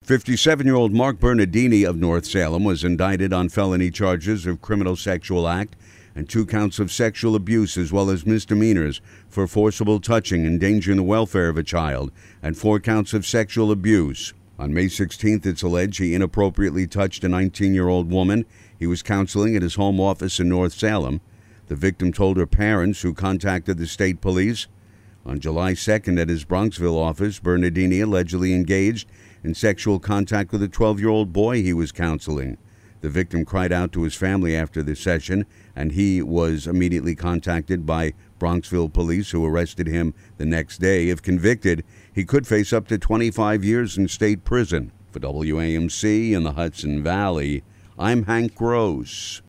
57-year-old Mark Bernardini of North Salem was indicted on felony charges of criminal sexual act and 2 counts of sexual abuse, as well as misdemeanors for forcible touching, endangering the welfare of a child, and 4 counts of sexual abuse. On May 16th, it's alleged he inappropriately touched a 19-year-old woman he was counseling at his home office in North Salem. The victim told her parents, who contacted the state police. On July 2nd, at his Bronxville office, Bernardini allegedly engaged in sexual contact with a 12-year-old boy he was counseling. The victim cried out to his family after the session, and he was immediately contacted by Bronxville police, who arrested him the next day. If convicted, he could face up to 25 years in state prison. For WAMC in the Hudson Valley, I'm Hank Gross.